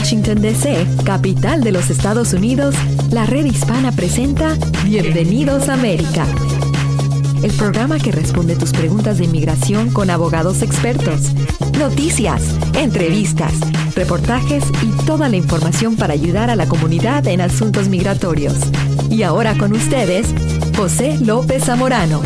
Washington, D.C., capital de los Estados Unidos, la Red Hispana presenta Bienvenidos a América, el programa que responde tus preguntas de inmigración con abogados expertos, noticias, entrevistas, reportajes y toda la información para ayudar a la comunidad en asuntos migratorios. Y ahora con ustedes, José López Zamorano.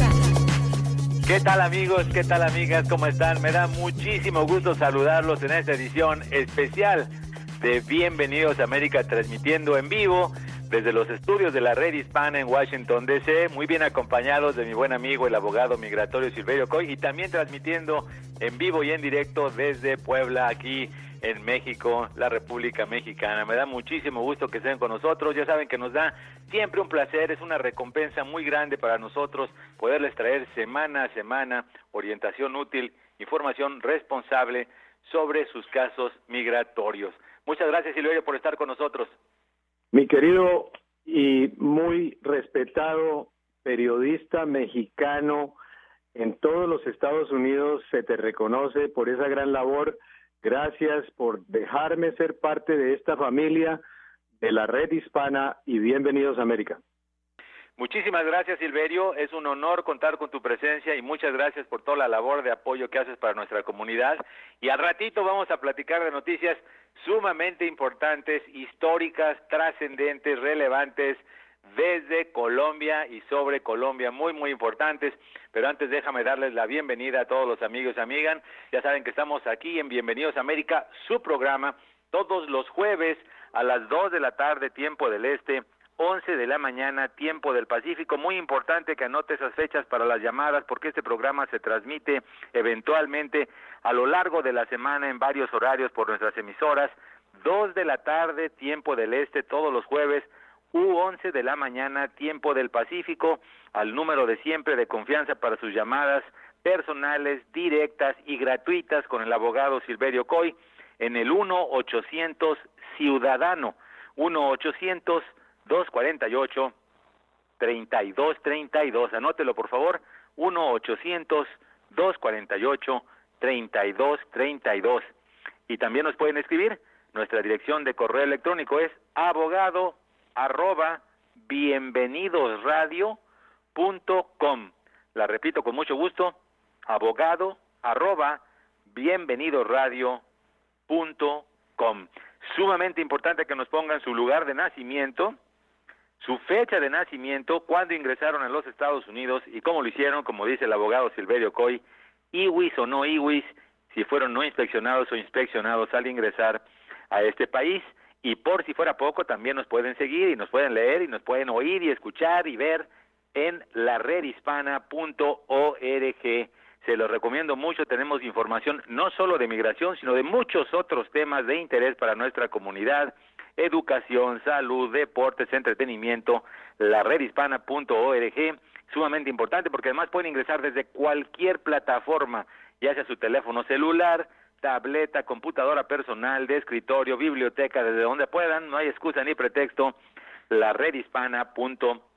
¿Qué tal amigos? ¿Qué tal amigas? ¿Cómo están? Me da muchísimo gusto saludarlos en esta edición especial de Bienvenidos a América, transmitiendo en vivo desde los estudios de la Red Hispana en Washington, D.C., muy bien acompañados de mi buen amigo, el abogado migratorio Silverio Coy, y también transmitiendo en vivo y en directo desde Puebla, aquí en México, la República Mexicana. Me da muchísimo gusto que estén con nosotros. Ya saben que nos da siempre un placer, es una recompensa muy grande para nosotros poderles traer semana a semana orientación útil, información responsable sobre sus casos migratorios. Muchas gracias, Silverio, por estar con nosotros. Mi querido y muy respetado periodista mexicano en todos los Estados Unidos, se te reconoce por esa gran labor. Gracias por dejarme ser parte de esta familia de la Red Hispana y Bienvenidos a América. Muchísimas gracias, Silverio. Es un honor contar con tu presencia y muchas gracias por toda la labor de apoyo que haces para nuestra comunidad. Y al ratito vamos a platicar de noticias sumamente importantes, históricas, trascendentes, relevantes desde Colombia y sobre Colombia, muy muy importantes. Pero antes déjame darles la bienvenida a todos los amigos y amigas. Ya saben que estamos aquí en Bienvenidos a América, su programa, todos los jueves a las 2 de la tarde, tiempo del Este, 11 de la mañana, tiempo del Pacífico. Muy importante que anote esas fechas para las llamadas, porque este programa se transmite eventualmente a lo largo de la semana en varios horarios por nuestras emisoras. 2 de la tarde, tiempo del Este, todos los jueves, 11 de la mañana, tiempo del Pacífico, al número de siempre de confianza para sus llamadas personales, directas y gratuitas con el abogado Silverio Coy en el 1-800-Ciudadano, 1-800-248-3232. Anótelo, por favor, 1-800-248-3232. Y también nos pueden escribir. Nuestra dirección de correo electrónico es abogado@bienvenidosradio.com. La repito con mucho gusto, abogado@bienvenidosradio.com. Sumamente importante que nos pongan su lugar de nacimiento, su fecha de nacimiento, cuándo ingresaron a los Estados Unidos y cómo lo hicieron, como dice el abogado Silverio Coy, IWIS o no IWIS, si fueron no inspeccionados o inspeccionados al ingresar a este país. Y por si fuera poco, también nos pueden seguir y nos pueden leer y nos pueden oír y escuchar y ver en laredhispana.org. Se los recomiendo mucho, tenemos información no solo de migración, sino de muchos otros temas de interés para nuestra comunidad: educación, salud, deportes, entretenimiento. Laredhispana.org, sumamente importante porque además pueden ingresar desde cualquier plataforma, ya sea su teléfono celular, tableta, computadora personal, de escritorio, biblioteca, desde donde puedan, no hay excusa ni pretexto. Laredhispana.org.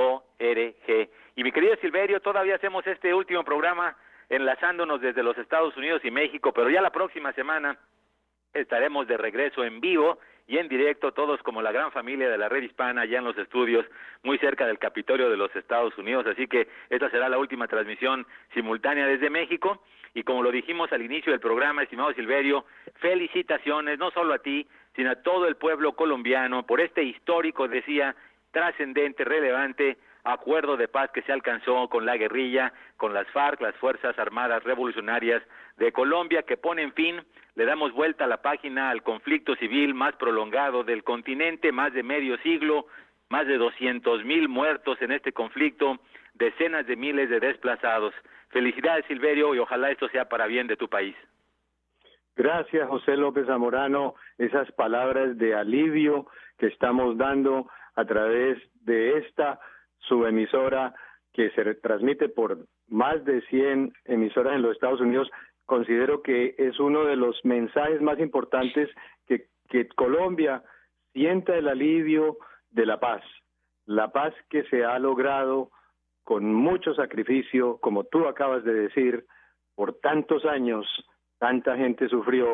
Y mi querido Silverio, todavía hacemos este último programa enlazándonos desde los Estados Unidos y México, pero ya la próxima semana estaremos de regreso en vivo y en directo, todos como la gran familia de la Red Hispana, allá en los estudios, muy cerca del Capitolio de los Estados Unidos. Así que esta será la última transmisión simultánea desde México. Y como lo dijimos al inicio del programa, estimado Silverio, felicitaciones no solo a ti, sino a todo el pueblo colombiano por este histórico, decía, trascendente, relevante acuerdo de paz que se alcanzó con la guerrilla, con las FARC, las Fuerzas Armadas Revolucionarias de Colombia, que pone en fin, le damos vuelta a la página al conflicto civil más prolongado del continente, más de medio siglo, más de 200,000 muertos en este conflicto, decenas de miles de desplazados. Felicidades, Silverio, y ojalá esto sea para bien de tu país. Gracias, José López Zamorano, esas palabras de alivio que estamos dando a través de esta subemisora que se transmite por más de 100 emisoras en los Estados Unidos. Considero que es uno de los mensajes más importantes que Colombia sienta el alivio de la paz que se ha logrado con mucho sacrificio, como tú acabas de decir, por tantos años, tanta gente sufrió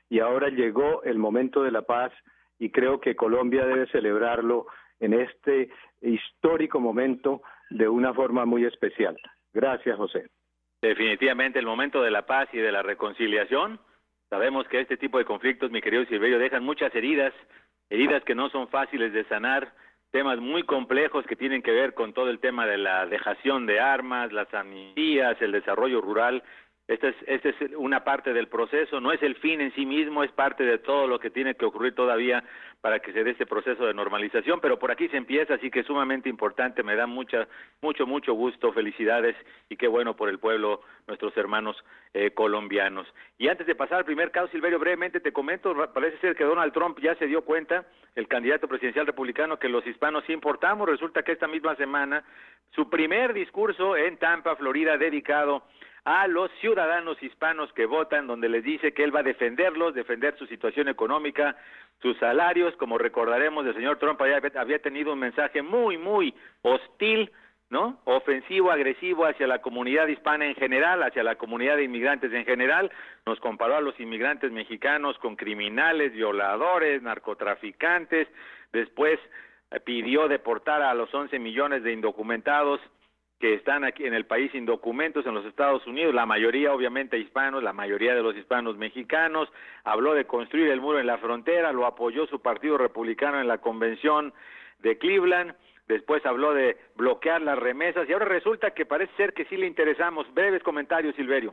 y ahora llegó el momento de la paz y creo que Colombia debe celebrarlo en este histórico momento de una forma muy especial. Gracias, José. Definitivamente el momento de la paz y de la reconciliación. Sabemos que este tipo de conflictos, mi querido Silverio, dejan muchas heridas que no son fáciles de sanar, temas muy complejos que tienen que ver con todo el tema de la dejación de armas, las amnistías, el desarrollo rural. Esta es una parte del proceso, no es el fin en sí mismo, es parte de todo lo que tiene que ocurrir todavía para que se dé este proceso de normalización, pero por aquí se empieza, así que es sumamente importante, me da mucho gusto, felicidades y qué bueno por el pueblo, nuestros hermanos colombianos. Y antes de pasar al primer caso, Silverio, brevemente te comento, parece ser que Donald Trump ya se dio cuenta, el candidato presidencial republicano, que los hispanos sí importamos. Resulta que esta misma semana, su primer discurso en Tampa, Florida, dedicado a los ciudadanos hispanos que votan, donde les dice que él va a defenderlos, defender su situación económica, sus salarios. Como recordaremos, el señor Trump había tenido un mensaje muy hostil, ¿no? Ofensivo, agresivo hacia la comunidad hispana en general, hacia la comunidad de inmigrantes en general. Nos comparó a los inmigrantes mexicanos con criminales, violadores, narcotraficantes. Después pidió deportar a los 11 millones de indocumentados que están aquí en el país sin documentos en los Estados Unidos, la mayoría obviamente hispanos, la mayoría de los hispanos mexicanos. Habló de construir el muro en la frontera, lo apoyó su partido republicano en la convención de Cleveland. Después habló de bloquear las remesas y ahora resulta que parece ser que sí le interesamos. Breves comentarios, Silverio.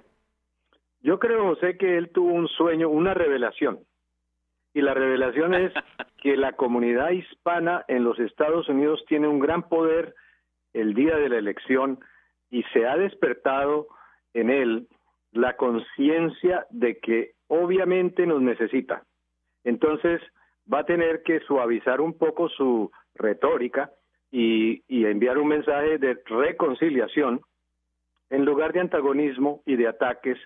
Yo creo, José, que él tuvo un sueño, una revelación. Y la revelación es que la comunidad hispana en los Estados Unidos tiene un gran poder el día de la elección y se ha despertado en él la conciencia de que obviamente nos necesita. Entonces va a tener que suavizar un poco su retórica y enviar un mensaje de reconciliación en lugar de antagonismo y de ataques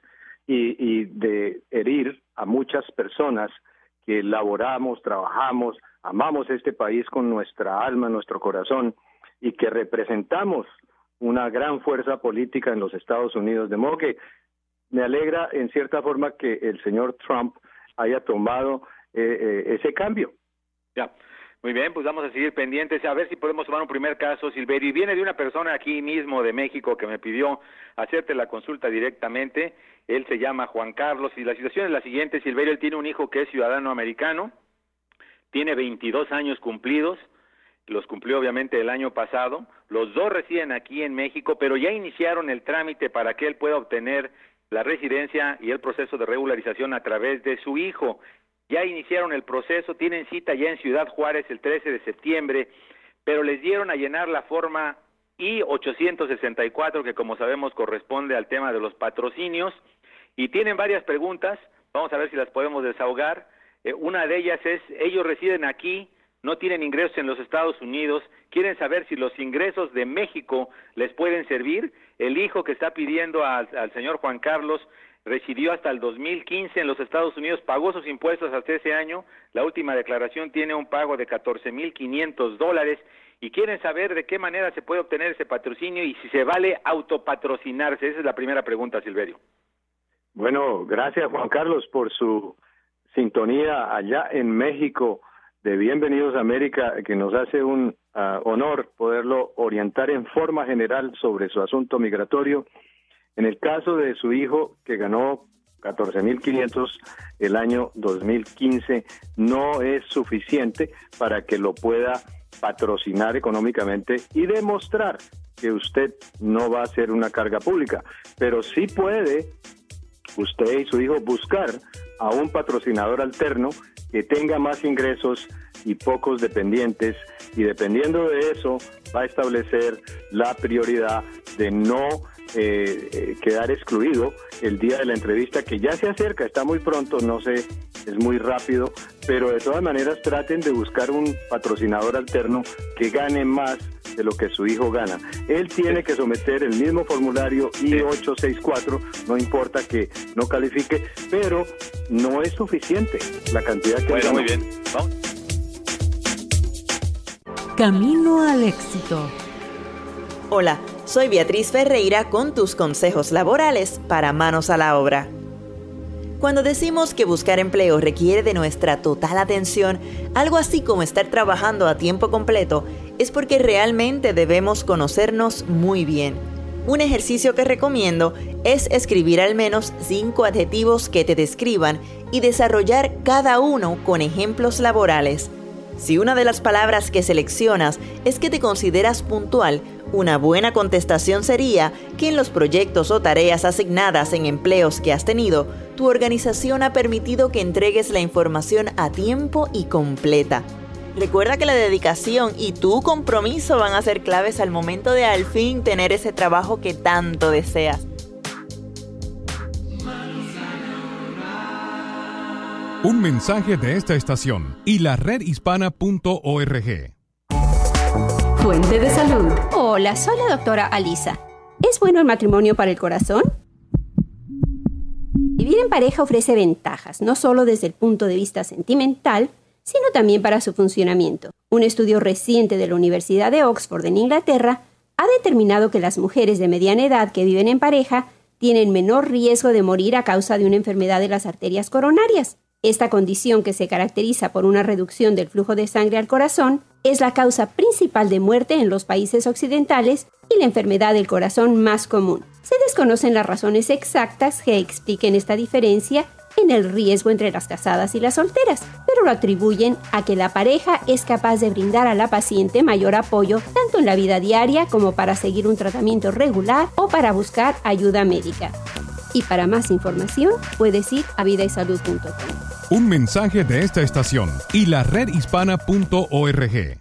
y de herir a muchas personas que laboramos, trabajamos, amamos este país con nuestra alma, nuestro corazón, y que representamos una gran fuerza política en los Estados Unidos. De modo que me alegra en cierta forma que el señor Trump haya tomado ese cambio. Ya, muy bien, pues vamos a seguir pendientes, a ver si podemos tomar un primer caso, Silverio. Y viene de una persona aquí mismo de México que me pidió hacerte la consulta directamente. Él se llama Juan Carlos y la situación es la siguiente, Silverio. Él tiene un hijo que es ciudadano americano, tiene 22 años cumplidos, los cumplió obviamente el año pasado. Los dos residen aquí en México, pero ya iniciaron el trámite para que él pueda obtener la residencia y el proceso de regularización a través de su hijo. Ya iniciaron el proceso, tienen cita ya en Ciudad Juárez el 13 de septiembre, pero les dieron a llenar la forma I-864, que como sabemos corresponde al tema de los patrocinios, y tienen varias preguntas. Vamos a ver si las podemos desahogar. Una de ellas es, ellos residen aquí, no tienen ingresos en los Estados Unidos, quieren saber si los ingresos de México les pueden servir. El hijo que está pidiendo al señor Juan Carlos residió hasta el 2015 en los Estados Unidos, pagó sus impuestos hasta ese año, la última declaración tiene un pago de $14,500 y quieren saber de qué manera se puede obtener ese patrocinio y si se vale autopatrocinarse. Esa es la primera pregunta, Silverio. Bueno, gracias Juan Carlos por su sintonía allá en México de Bienvenidos a América, que nos hace un honor poderlo orientar en forma general sobre su asunto migratorio. En el caso de su hijo, que ganó $14,500 el año 2015, no es suficiente para que lo pueda patrocinar económicamente y demostrar que usted no va a ser una carga pública, pero sí puede usted y su hijo buscar a un patrocinador alterno que tenga más ingresos y pocos dependientes, y dependiendo de eso va a establecer la prioridad de no quedar excluido el día de la entrevista, que ya se acerca, está muy pronto, no sé, es muy rápido, pero de todas maneras traten de buscar un patrocinador alterno que gane más de lo que su hijo gana. Él tiene que someter el mismo formulario I-864, no importa que no califique, pero no es suficiente la cantidad que bueno, gana. Muy bien. ¿Vamos? Camino al éxito. Hola, soy Beatriz Ferreira con tus consejos laborales para Manos a la Obra. Cuando decimos que buscar empleo requiere de nuestra total atención, algo así como estar trabajando a tiempo completo, es porque realmente debemos conocernos muy bien. Un ejercicio que recomiendo es escribir al menos 5 adjetivos que te describan y desarrollar cada uno con ejemplos laborales. Si una de las palabras que seleccionas es que te consideras puntual, una buena contestación sería que en los proyectos o tareas asignadas en empleos que has tenido, tu organización ha permitido que entregues la información a tiempo y completa. Recuerda que la dedicación y tu compromiso van a ser claves al momento de al fin tener ese trabajo que tanto deseas. Un mensaje de esta estación y la redhispana.org. Fuente de salud. Hola, soy la doctora Alisa. ¿Es bueno el matrimonio para el corazón? Vivir en pareja ofrece ventajas, no solo desde el punto de vista sentimental, sino también para su funcionamiento. Un estudio reciente de la Universidad de Oxford en Inglaterra ha determinado que las mujeres de mediana edad que viven en pareja tienen menor riesgo de morir a causa de una enfermedad de las arterias coronarias. Esta condición, que se caracteriza por una reducción del flujo de sangre al corazón, es la causa principal de muerte en los países occidentales y la enfermedad del corazón más común. Se desconocen las razones exactas que expliquen esta diferencia en el riesgo entre las casadas y las solteras, pero lo atribuyen a que la pareja es capaz de brindar a la paciente mayor apoyo tanto en la vida diaria como para seguir un tratamiento regular o para buscar ayuda médica. Y para más información, puedes ir a vidaysalud.com. Un mensaje de esta estación y la redhispana.org.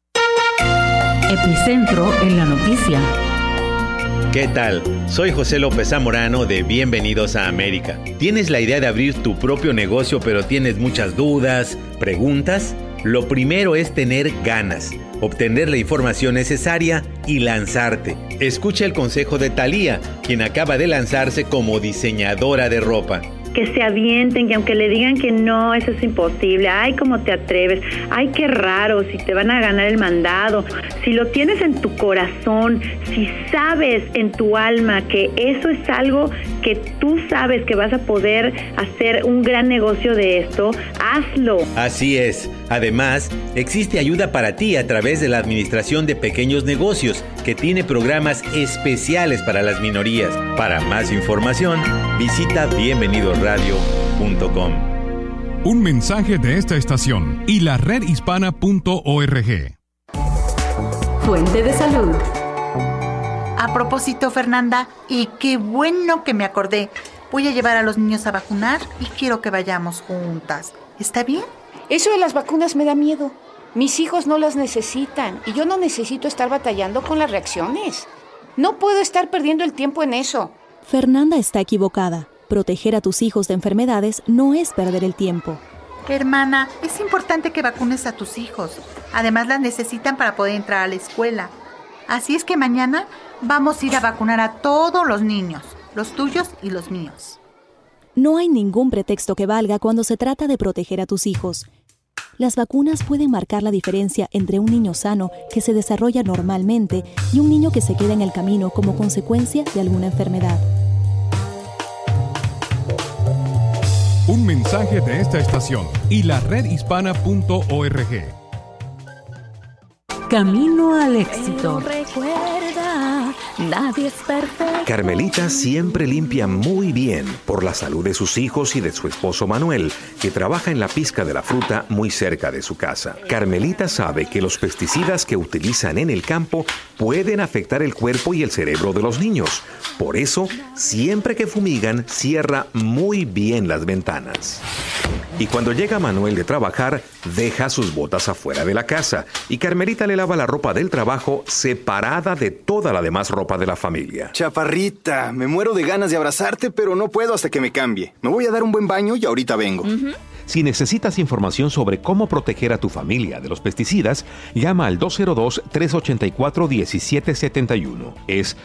Epicentro en la noticia. ¿Qué tal? Soy José López Zamorano de Bienvenidos a América. ¿Tienes la idea de abrir tu propio negocio pero tienes muchas dudas, preguntas? Lo primero es tener ganas, obtener la información necesaria y lanzarte. Escucha el consejo de Thalía, quien acaba de lanzarse como diseñadora de ropa. Que se avienten, que aunque le digan que no, eso es imposible, ay, cómo te atreves, ay, qué raro, si te van a ganar el mandado, si lo tienes en tu corazón, si sabes en tu alma que eso es algo que tú sabes que vas a poder hacer un gran negocio de esto, hazlo. Así es. Además, existe ayuda para ti a través de la Administración de Pequeños Negocios, que tiene programas especiales para las minorías. Para más información, visita bienvenidosradio.com. Un mensaje de esta estación y la redhispana.org. Fuente de salud. A propósito, Fernanda, y qué bueno que me acordé. Voy a llevar a los niños a vacunar y quiero que vayamos juntas. ¿Está bien? Eso de las vacunas me da miedo. Mis hijos no las necesitan y yo no necesito estar batallando con las reacciones. No puedo estar perdiendo el tiempo en eso. Fernanda está equivocada. Proteger a tus hijos de enfermedades no es perder el tiempo. Hermana, es importante que vacunes a tus hijos. Además, las necesitan para poder entrar a la escuela. Así es que mañana vamos a ir a vacunar a todos los niños, los tuyos y los míos. No hay ningún pretexto que valga cuando se trata de proteger a tus hijos. Las vacunas pueden marcar la diferencia entre un niño sano que se desarrolla normalmente y un niño que se queda en el camino como consecuencia de alguna enfermedad. Un mensaje de esta estación y la redhispana.org. Camino al éxito. Nadie es perfecto. Carmelita siempre limpia muy bien por la salud de sus hijos y de su esposo Manuel, que trabaja en la pizca de la fruta muy cerca de su casa. Carmelita sabe que los pesticidas que utilizan en el campo pueden afectar el cuerpo y el cerebro de los niños. Por eso, siempre que fumigan, cierra muy bien las ventanas. Y cuando llega Manuel de trabajar, deja sus botas afuera de la casa y Carmelita le lava la ropa del trabajo separada de toda la demás ropa de la familia. Chaparrita, me muero de ganas de abrazarte, pero no puedo hasta que me cambie. Me voy a dar un buen baño y ahorita vengo. Si necesitas información sobre cómo proteger a tu familia de los pesticidas, llama al 202-384-1771. Es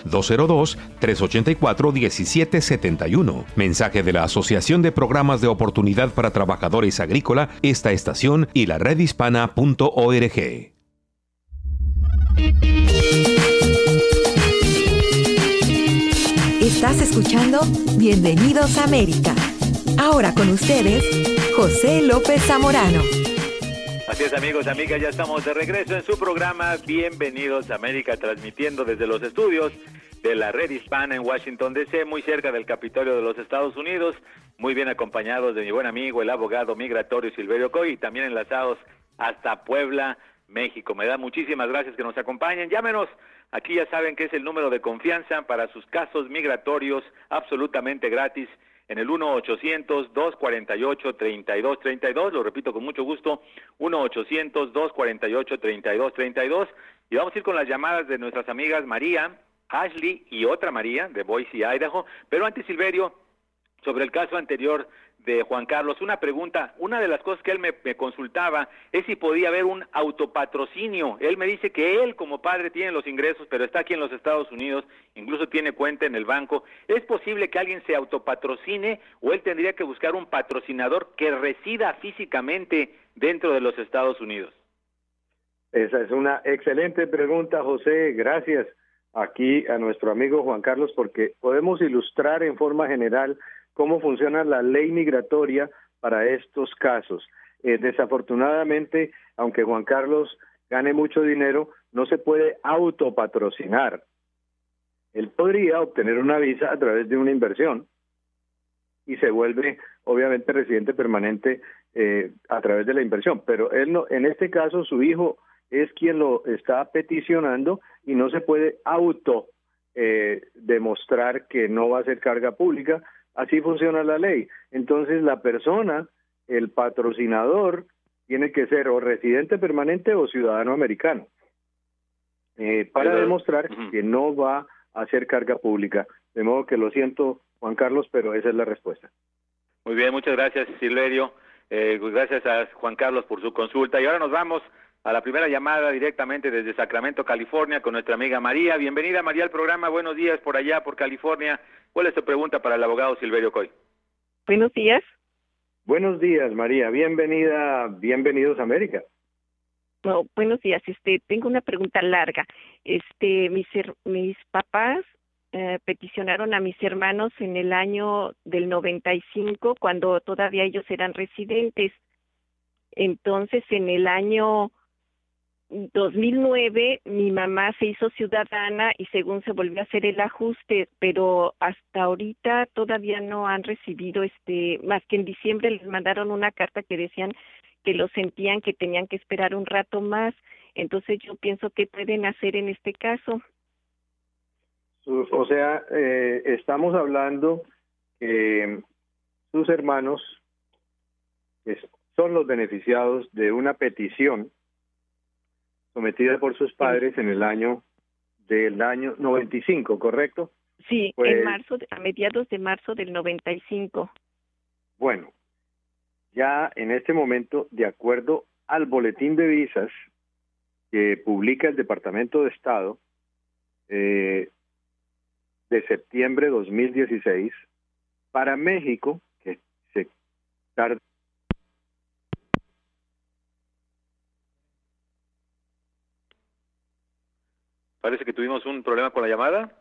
202-384-1771. Mensaje de la Asociación de Programas de Oportunidad para Trabajadores Agrícola, esta estación y la redhispana.org. Estás escuchando Bienvenidos a América. Ahora con ustedes, José López Zamorano. Así es, amigos, amigas, ya estamos de regreso en su programa Bienvenidos a América, transmitiendo desde los estudios de la Red Hispana en Washington, D.C., muy cerca del Capitolio de los Estados Unidos, muy bien acompañados de mi buen amigo, el abogado migratorio Silverio Coy, y también enlazados hasta Puebla, México. Me da muchísimas gracias que nos acompañen. Llámenos, aquí ya saben que es el número de confianza para sus casos migratorios, absolutamente gratis, en el 1-800-248-3232, lo repito con mucho gusto, 1-800-248-3232, y vamos a ir con las llamadas de nuestras amigas María, Ashley y otra María de Boise, Idaho. Pero antes, Silverio, sobre el caso anterior de Juan Carlos, una pregunta. Una de las cosas que él me consultaba es si podía haber un autopatrocinio. Él me dice que él como padre tiene los ingresos, pero está aquí en los Estados Unidos, incluso tiene cuenta en el banco. ¿Es posible que alguien se autopatrocine o él tendría que buscar un patrocinador que resida físicamente dentro de los Estados Unidos? Esa es una excelente pregunta, José. Gracias aquí a nuestro amigo Juan Carlos, porque podemos ilustrar en forma general cómo funciona la ley migratoria para estos casos. Desafortunadamente, aunque Juan Carlos gane mucho dinero, no se puede autopatrocinar. Él podría obtener una visa a través de una inversión y se vuelve, obviamente, residente permanente a través de la inversión. Pero él no, en este caso, su hijo es quien lo está peticionando y no se puede demostrar que no va a ser carga pública. Así funciona la ley. Entonces la persona, el patrocinador, tiene que ser o residente permanente o ciudadano americano para demostrar que no va a ser carga pública. De modo que lo siento, Juan Carlos, pero esa es la respuesta. Muy bien, muchas gracias, Silverio. Gracias a Juan Carlos por su consulta. Y ahora nos vamos a la primera llamada directamente desde Sacramento, California, con nuestra amiga María. Bienvenida, María, al programa. Buenos días por allá, por California. ¿Cuál es tu pregunta para el abogado Silverio Coy? Buenos días. Buenos días, María. Bienvenida, bienvenidos a América. No, buenos días. Tengo una pregunta larga. Mis papás peticionaron a mis hermanos en el año del 95, cuando todavía ellos eran residentes. Entonces, en el año 2009 mi mamá se hizo ciudadana y según se volvió a hacer el ajuste, pero hasta ahorita todavía no han recibido más que en diciembre les mandaron una carta que decían que lo sentían, que tenían que esperar un rato más. Entonces yo pienso que pueden hacer en este caso. O sea, estamos hablando que sus hermanos son los beneficiados de una petición sometida por sus padres en el año 95, ¿correcto? Sí, pues, a mediados de marzo del 95. Bueno, ya en este momento, de acuerdo al boletín de visas que publica el Departamento de Estado de septiembre de 2016, para México, que se tarda. Parece que tuvimos un problema con la llamada.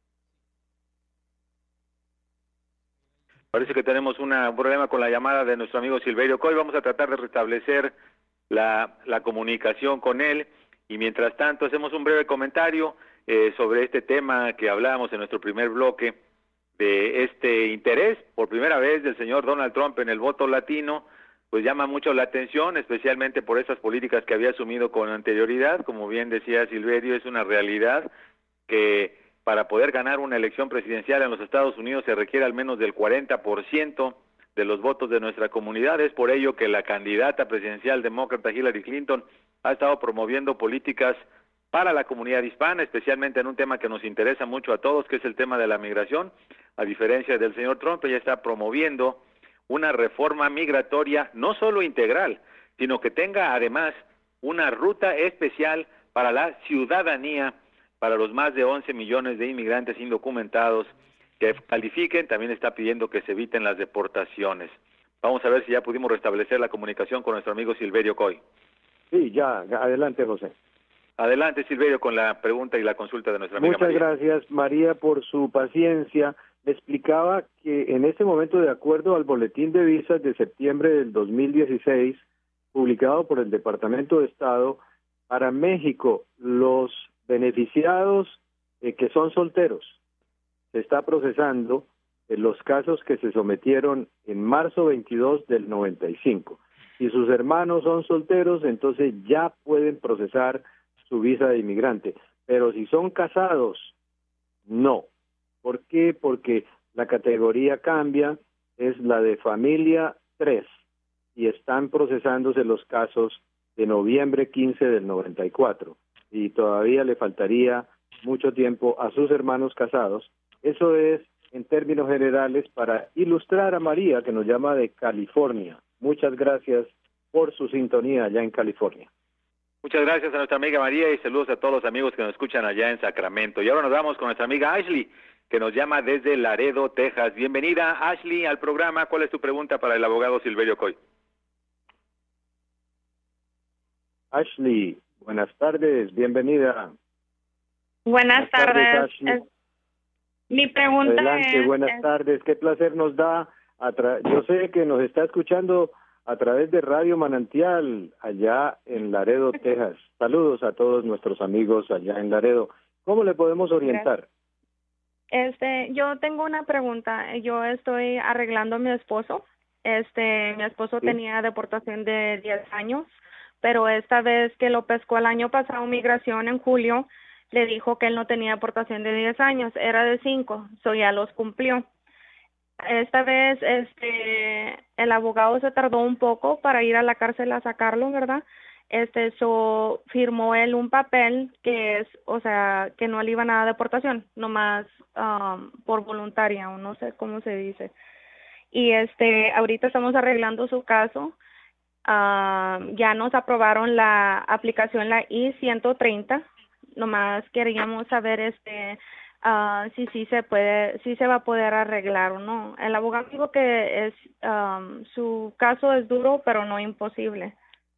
Parece que tenemos un problema con la llamada de nuestro amigo Silverio Coy. Vamos a tratar de restablecer la comunicación con él. Y mientras tanto, hacemos un breve comentario sobre este tema que hablábamos en nuestro primer bloque, de este interés, por primera vez, del señor Donald Trump en el voto latino. Pues llama mucho la atención, especialmente por esas políticas que había asumido con anterioridad. Como bien decía Silverio, es una realidad que para poder ganar una elección presidencial en los Estados Unidos se requiere al menos del 40% de los votos de nuestra comunidad. Es por ello que la candidata presidencial demócrata Hillary Clinton ha estado promoviendo políticas para la comunidad hispana, especialmente en un tema que nos interesa mucho a todos, que es el tema de la migración. A diferencia del señor Trump, ella está promoviendo una reforma migratoria no solo integral, sino que tenga además una ruta especial para la ciudadanía, para los más de 11 millones de inmigrantes indocumentados que califiquen. También está pidiendo que se eviten las deportaciones. Vamos a ver si ya pudimos restablecer la comunicación con nuestro amigo Silverio Coy. Sí, ya. Adelante, José. Adelante, Silverio, con la pregunta y la consulta de nuestra amiga Muchas María. Gracias, María, por su paciencia. le explicaba que en este momento, de acuerdo al boletín de visas de septiembre del 2016, publicado por el Departamento de Estado, para México, los beneficiados que son solteros, se está procesando los casos que se sometieron en marzo 22 del 95. Si sus hermanos son solteros, entonces ya pueden procesar su visa de inmigrante. Pero si son casados, no. ¿Por qué? Porque la categoría cambia, es la de familia 3, y están procesándose los casos de noviembre 15 del 94. Y todavía le faltaría mucho tiempo a sus hermanos casados. Eso es, en términos generales, para ilustrar a María, que nos llama de California. Muchas gracias por su sintonía allá en California. Muchas gracias a nuestra amiga María y saludos a todos los amigos que nos escuchan allá en Sacramento. Y ahora nos vamos con nuestra amiga Ashley, que nos llama desde Laredo, Texas. Bienvenida, Ashley, al programa. ¿Cuál es tu pregunta para el abogado Silverio Coy? Ashley, buenas tardes, bienvenida. Buenas tardes. Ashley. Mi pregunta Adelante, es... buenas tardes. Qué placer nos da. Yo sé que nos está escuchando a través de Radio Manantial, allá en Laredo, Texas. Saludos a todos nuestros amigos allá en Laredo. ¿Cómo le podemos orientar? Yo tengo una pregunta. Yo estoy arreglando a mi esposo. Mi esposo ¿Sí? tenía deportación de 10 años, pero esta vez que lo pescó el año pasado Migración en julio, le dijo que él no tenía deportación de 10 años, era de 5, ya los cumplió. Esta vez el abogado se tardó un poco para ir a la cárcel a sacarlo, ¿verdad? Firmó él un papel que es, que no le iba nada de deportación, nomás por voluntaria, o no sé cómo se dice. Y ahorita estamos arreglando su caso. Ya nos aprobaron la aplicación, la I-130. Nomás queríamos saber si se va a poder arreglar o no. El abogado dijo que su caso es duro, pero no imposible.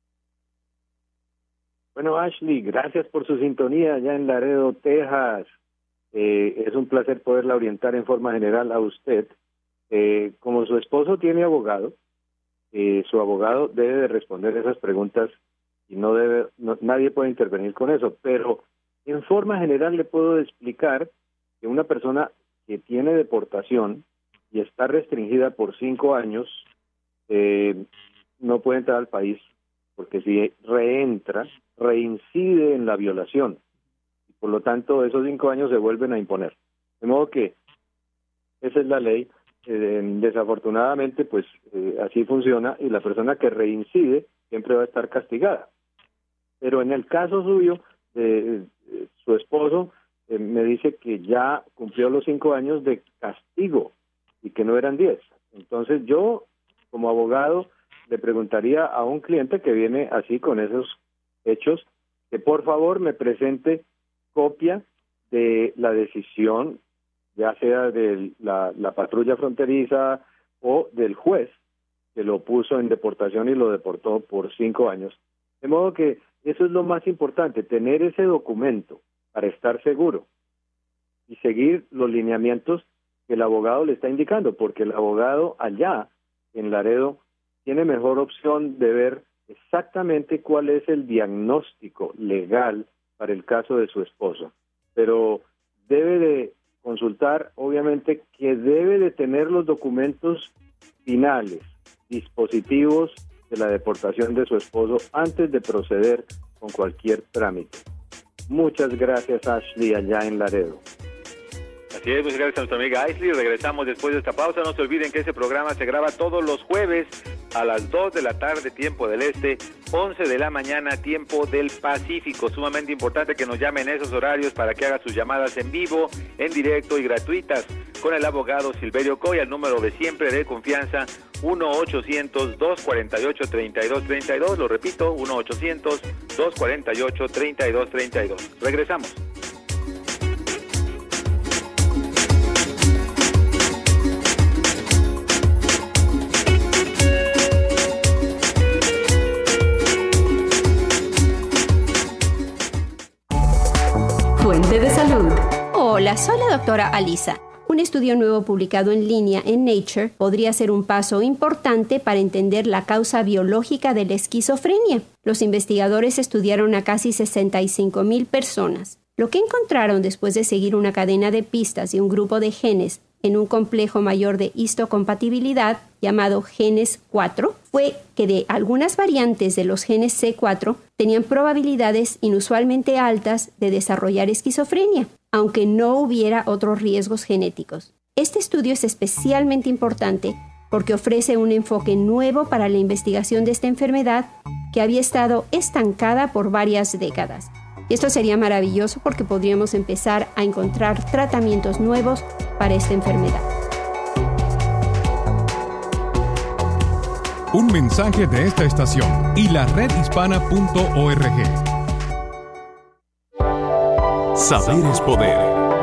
Bueno, Ashley, gracias por su sintonía allá en Laredo, Texas. Es un placer poderla orientar en forma general a usted. Como su esposo tiene abogado, su abogado debe de responder esas preguntas y nadie puede intervenir con eso, pero en forma general le puedo explicar que una persona que tiene deportación y está restringida por 5 años no puede entrar al país, porque si reentra, reincide en la violación. Y por lo tanto, esos 5 años se vuelven a imponer. De modo que esa es la ley. Desafortunadamente, pues así funciona, y la persona que reincide siempre va a estar castigada. Pero en el caso suyo, su esposo me dice que ya cumplió los 5 años de castigo y que no eran 10. Entonces yo, como abogado, le preguntaría a un cliente que viene así con esos hechos, que por favor me presente copia de la decisión, ya sea de la patrulla fronteriza o del juez que lo puso en deportación y lo deportó por 5 años. De modo que eso es lo más importante, tener ese documento para estar seguro y seguir los lineamientos que el abogado le está indicando, porque el abogado allá en Laredo tiene mejor opción de ver exactamente cuál es el diagnóstico legal para el caso de su esposo. Pero debe de consultar, obviamente, que debe de tener los documentos finales, dispositivos de la deportación de su esposo antes de proceder con cualquier trámite. Muchas gracias, Ashley, allá en Laredo. Así es, muchas gracias a nuestra amiga Ashley. Regresamos después de esta pausa. No se olviden que ese programa se graba todos los jueves a las 2 de la tarde, tiempo del este, 11 de la mañana, tiempo del Pacífico. Sumamente importante que nos llamen esos horarios para que haga sus llamadas en vivo, en directo y gratuitas con el abogado Silverio Coy, al número de siempre de confianza, 1-800-248-3232. Lo repito, 1-800-248-3232. Regresamos. Fuente de salud. Hola, soy la doctora Alisa. un estudio nuevo publicado en línea en Nature podría ser un paso importante para entender la causa biológica de la esquizofrenia. Los investigadores estudiaron a casi 65,000 personas. Lo que encontraron después de seguir una cadena de pistas y un grupo de genes en un complejo mayor de histocompatibilidad llamado genes 4 fue que de algunas variantes de los genes C4 tenían probabilidades inusualmente altas de desarrollar esquizofrenia, aunque no hubiera otros riesgos genéticos. Este estudio es especialmente importante porque ofrece un enfoque nuevo para la investigación de esta enfermedad que había estado estancada por varias décadas. Y esto sería maravilloso porque podríamos empezar a encontrar tratamientos nuevos para esta enfermedad. Un mensaje de esta estación y la redhispana.org. Saber es poder.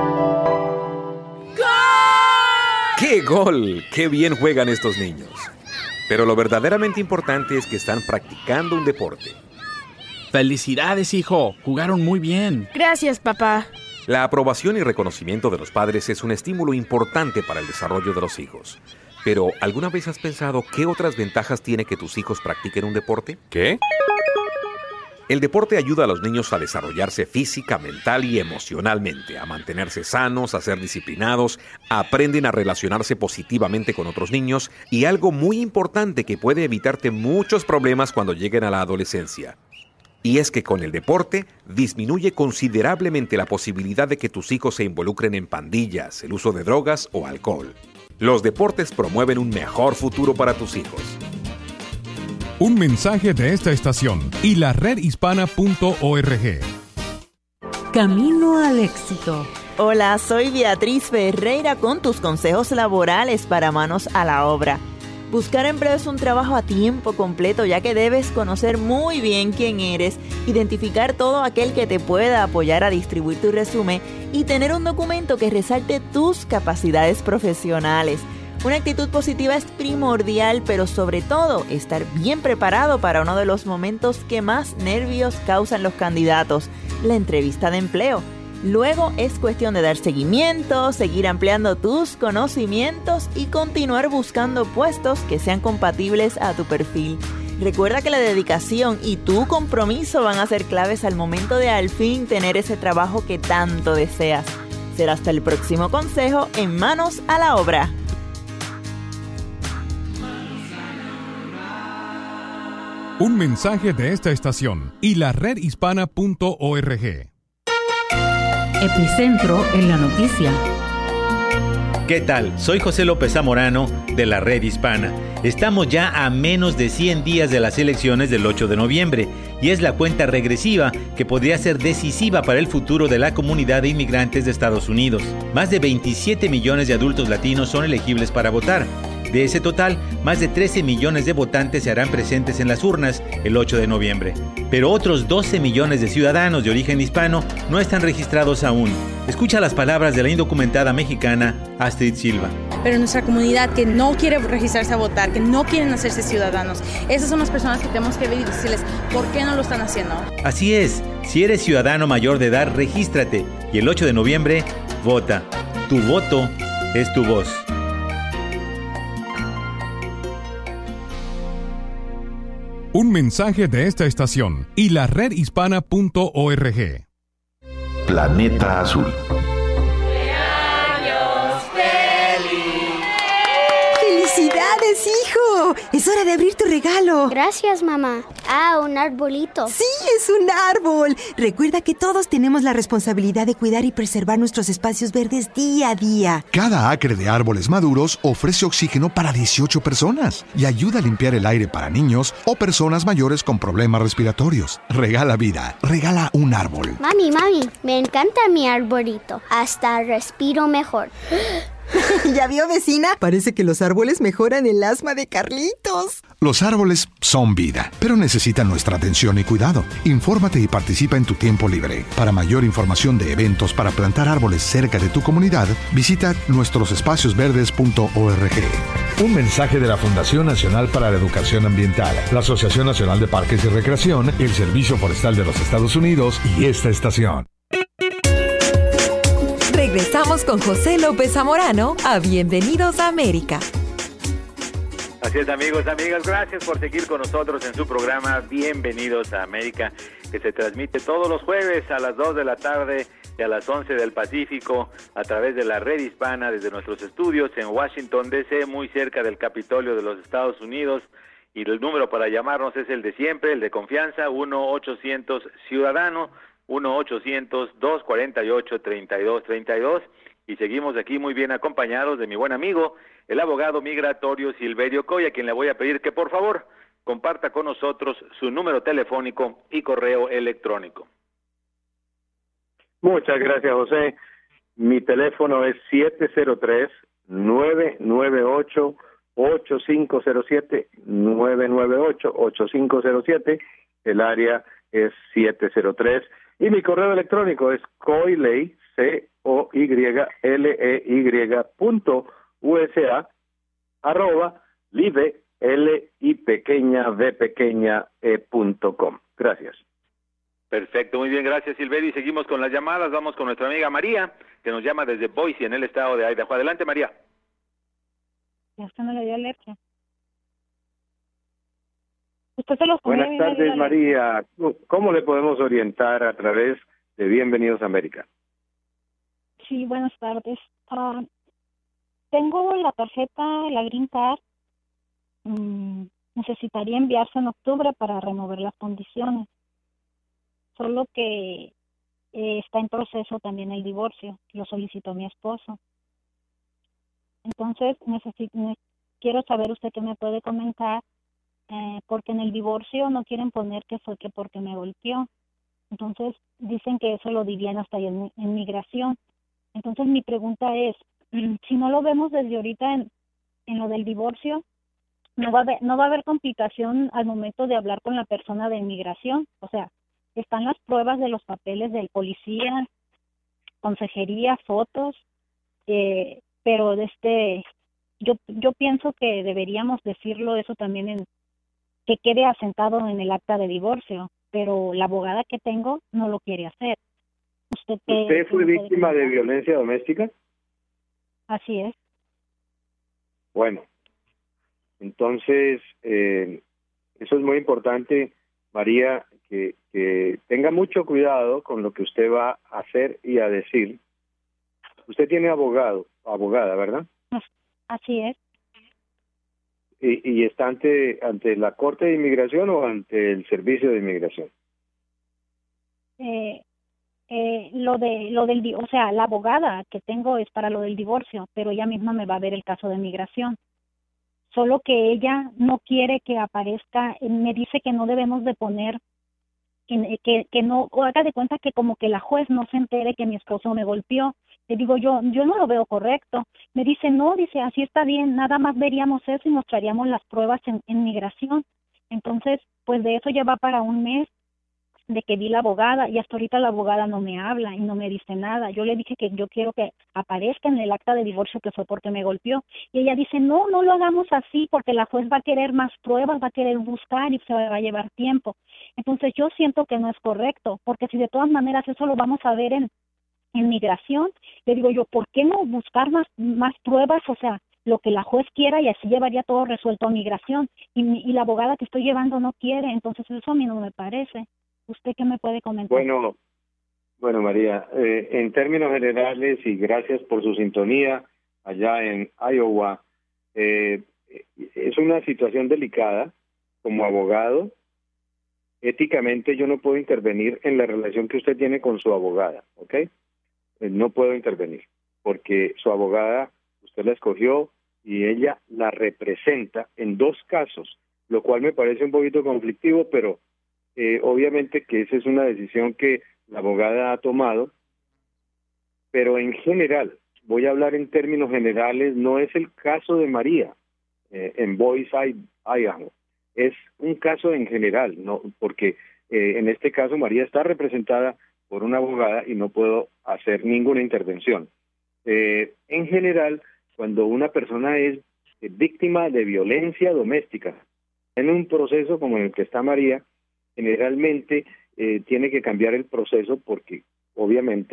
¡Qué gol! ¡Qué bien juegan estos niños! Pero lo verdaderamente importante es que están practicando un deporte. ¡Felicidades, hijo! Jugaron muy bien. Gracias, papá. La aprobación y reconocimiento de los padres es un estímulo importante para el desarrollo de los hijos. Pero, ¿alguna vez has pensado qué otras ventajas tiene que tus hijos practiquen un deporte? ¿Qué? El deporte ayuda a los niños a desarrollarse física, mental y emocionalmente, a mantenerse sanos, a ser disciplinados, aprenden a relacionarse positivamente con otros niños y algo muy importante que puede evitarte muchos problemas cuando lleguen a la adolescencia. Y es que con el deporte disminuye considerablemente la posibilidad de que tus hijos se involucren en pandillas, el uso de drogas o alcohol. Los deportes promueven un mejor futuro para tus hijos. Un mensaje de esta estación y la redhispana.org. Camino al éxito. Hola, soy Beatriz Ferreira con tus consejos laborales para manos a la obra. Buscar empleo es un trabajo a tiempo completo, ya que debes conocer muy bien quién eres, identificar todo aquel que te pueda apoyar a distribuir tu resumen y tener un documento que resalte tus capacidades profesionales. Una actitud positiva es primordial, pero sobre todo estar bien preparado para uno de los momentos que más nervios causan los candidatos, la entrevista de empleo. Luego es cuestión de dar seguimiento, seguir ampliando tus conocimientos y continuar buscando puestos que sean compatibles a tu perfil. Recuerda que la dedicación y tu compromiso van a ser claves al momento de al fin tener ese trabajo que tanto deseas. Será hasta el próximo consejo en Manos a la Obra. Un mensaje de esta estación y la redhispana.org. Epicentro en la noticia. ¿Qué tal? Soy José López Zamorano de la Red Hispana. Estamos ya a menos de 100 días de las elecciones del 8 de noviembre y es la cuenta regresiva que podría ser decisiva para el futuro de la comunidad de inmigrantes de Estados Unidos. Más de 27 millones de adultos latinos son elegibles para votar. De ese total, más de 13 millones de votantes se harán presentes en las urnas el 8 de noviembre. Pero otros 12 millones de ciudadanos de origen hispano no están registrados aún. Escucha las palabras de la indocumentada mexicana Astrid Silva. Pero nuestra comunidad que no quiere registrarse a votar, que no quieren hacerse ciudadanos, esas son las personas que tenemos que ver y decirles por qué no lo están haciendo. Así es, si eres ciudadano mayor de edad, regístrate y el 8 de noviembre, vota. Tu voto es tu voz. Un mensaje de esta estación y la redhispana.org. Planeta Azul. ¡Felicidades, hijo! Es hora de abrir tu regalo. Gracias, mamá. Ah, un arbolito. Sí, es un árbol. Recuerda que todos tenemos la responsabilidad de cuidar y preservar nuestros espacios verdes día a día. Cada acre de árboles maduros ofrece oxígeno para 18 personas y ayuda a limpiar el aire para niños o personas mayores con problemas respiratorios. Regala vida. Regala un árbol. Mami, me encanta mi arbolito. Hasta respiro mejor. ¿Ya vio, vecina? Parece que los árboles mejoran el asma de Carlitos. Los árboles son vida, pero necesitan nuestra atención y cuidado. Infórmate y participa en tu tiempo libre. Para mayor información de eventos para plantar árboles cerca de tu comunidad, visita nuestrosespacioverdes.org. Un mensaje de la Fundación Nacional para la Educación Ambiental, la Asociación Nacional de Parques y Recreación, el Servicio Forestal de los Estados Unidos y esta estación. Regresamos con José López Zamorano a Bienvenidos a América. Así es, amigos, amigas, gracias por seguir con nosotros en su programa Bienvenidos a América, que se transmite todos los jueves a las 2 de la tarde y a las 11 del Pacífico a través de la red hispana desde nuestros estudios en Washington, D.C., muy cerca del Capitolio de los Estados Unidos. Y el número para llamarnos es el de siempre, el de confianza, 1-800-CIUDADANO, 1-800-248-3232. Y seguimos aquí muy bien acompañados de mi buen amigo, el abogado migratorio Silverio Coy, a quien le voy a pedir que por favor comparta con nosotros su número telefónico y correo electrónico. Muchas gracias, José. Mi teléfono es 703-998-8507, 998-8507. El área es 703. Y mi correo electrónico es coyley, COYLEY.USA @live.com. Gracias. Perfecto, muy bien, gracias Silverio. Y seguimos con las llamadas, vamos con nuestra amiga María, que nos llama desde Boise, en el estado de Idaho. Adelante, María. Ya está, no le dio alergia. Usted se los Buenas tardes, María. ¿Cómo le podemos orientar a través de Bienvenidos a América? Sí, buenas tardes. Tengo la tarjeta, la Green Card. Necesitaría enviarse en octubre para remover las condiciones. Solo que está en proceso también el divorcio. Lo solicitó mi esposo. Entonces, quiero saber usted qué me puede comentar, porque en el divorcio no quieren poner que fue que porque me golpeó. Entonces, dicen que eso lo dirían hasta ahí en migración. Entonces, mi pregunta es, si no lo vemos desde ahorita en lo del divorcio, no va a haber complicación al momento de hablar con la persona de inmigración. O sea, están las pruebas de los papeles del policía, consejería, fotos, pero yo pienso que deberíamos decirlo eso también, que quede asentado en el acta de divorcio, pero la abogada que tengo no lo quiere hacer. ¿Usted fue víctima de violencia doméstica? Así es. Bueno, entonces eso es muy importante, María, que tenga mucho cuidado con lo que usted va a hacer y a decir. Usted tiene abogada, ¿verdad? Así es. ¿Y está ante la Corte de Inmigración o ante el Servicio de Inmigración? O sea, la abogada que tengo es para lo del divorcio, pero ella misma me va a ver el caso de migración. Solo que ella no quiere que aparezca, me dice que no debemos de poner, que no, haga de cuenta que como que la juez no se entere que mi esposo me golpeó. Le digo, yo no lo veo correcto. Me dice, no, dice, así está bien, nada más veríamos eso y mostraríamos las pruebas en migración. Entonces, pues de eso ya va para un mes de que vi la abogada y hasta ahorita la abogada no me habla y no me dice nada. Yo le dije que yo quiero que aparezca en el acta de divorcio que fue porque me golpeó. Y ella dice, no lo hagamos así porque la juez va a querer más pruebas, va a querer buscar y se va a llevar tiempo. Entonces yo siento que no es correcto, porque si de todas maneras eso lo vamos a ver en migración, le digo yo, ¿por qué no buscar más pruebas? O sea, lo que la juez quiera y así llevaría todo resuelto a migración. Y la abogada que estoy llevando no quiere, entonces eso a mí no me parece. ¿Usted qué me puede comentar? Bueno, María, en términos generales, y gracias por su sintonía allá en Iowa, es una situación delicada. Como abogado, éticamente yo no puedo intervenir en la relación que usted tiene con su abogada, ¿ok? No puedo intervenir, porque su abogada, usted la escogió y ella la representa en dos casos, lo cual me parece un poquito conflictivo, pero obviamente que esa es una decisión que la abogada ha tomado, pero en general, voy a hablar en términos generales, no es el caso de María en Boise, Idaho, es un caso en general, no, porque en este caso María está representada por una abogada y no puedo hacer ninguna intervención. En general, cuando una persona es víctima de violencia doméstica, en un proceso como en el que está María, generalmente tiene que cambiar el proceso porque obviamente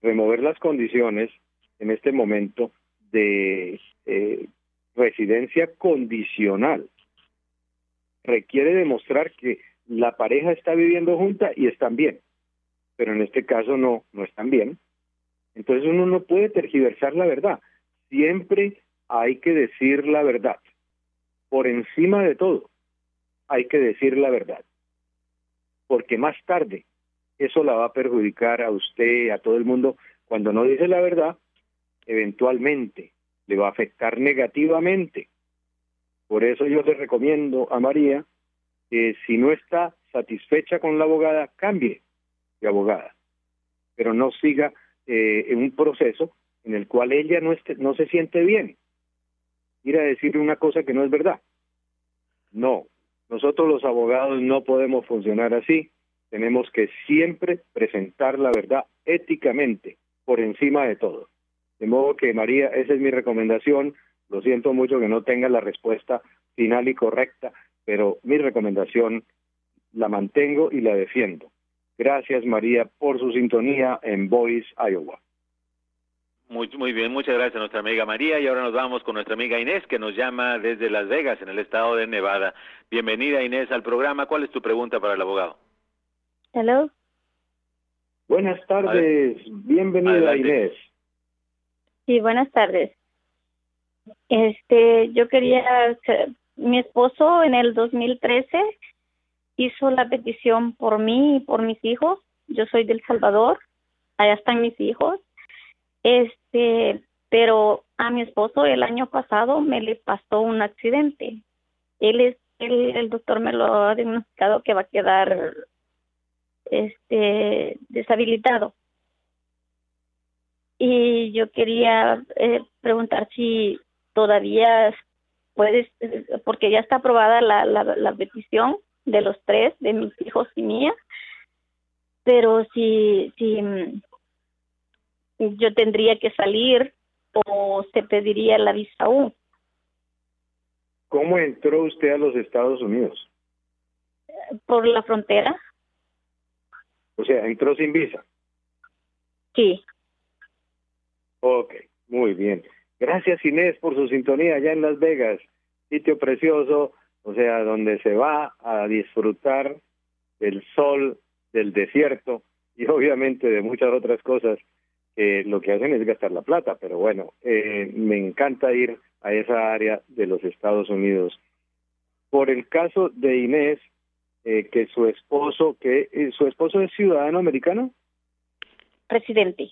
remover las condiciones en este momento de residencia condicional. Requiere demostrar que la pareja está viviendo junta y están bien, pero en este caso no están bien. Entonces uno no puede tergiversar la verdad. Siempre hay que decir la verdad. Por encima de todo, hay que decir la verdad. Porque más tarde eso la va a perjudicar a usted, a todo el mundo. Cuando no dice la verdad, eventualmente le va a afectar negativamente. Por eso yo le recomiendo a María que si no está satisfecha con la abogada, cambie de abogada, pero no siga en un proceso en el cual ella no se siente bien. Ir a decir una cosa que no es verdad. No, nosotros los abogados no podemos funcionar así. Tenemos que siempre presentar la verdad éticamente, por encima de todo. De modo que, María, esa es mi recomendación. Lo siento mucho que no tenga la respuesta final y correcta, pero mi recomendación la mantengo y la defiendo. Gracias, María, por su sintonía en Boise, Iowa. Muy bien, muchas gracias a nuestra amiga María. Y ahora nos vamos con nuestra amiga Inés, que nos llama desde Las Vegas, en el estado de Nevada. Bienvenida, Inés, al programa. ¿Cuál es tu pregunta para el abogado? Hello. Buenas tardes, bienvenida. Adelante. Inés. Sí, buenas tardes. Yo quería, mi esposo en el 2013 hizo la petición por mí y por mis hijos. Yo soy de El Salvador, allá están mis hijos. Pero a mi esposo el año pasado me le pasó un accidente. El doctor me lo ha diagnosticado que va a quedar deshabilitado. Y yo quería preguntar si todavía puedes, porque ya está aprobada la petición de los tres, de mis hijos y mía, pero si yo tendría que salir o se pediría la visa aún. ¿Cómo entró usted a los Estados Unidos? Por la frontera. O sea, entró sin visa. Sí. Ok, muy bien. Gracias, Inés, por su sintonía allá en Las Vegas, sitio precioso, o sea, donde se va a disfrutar del sol, del desierto y obviamente de muchas otras cosas. Lo que hacen es gastar la plata, pero bueno, me encanta ir a esa área de los Estados Unidos. Por el caso de Inés, que su esposo es ciudadano americano. Residente.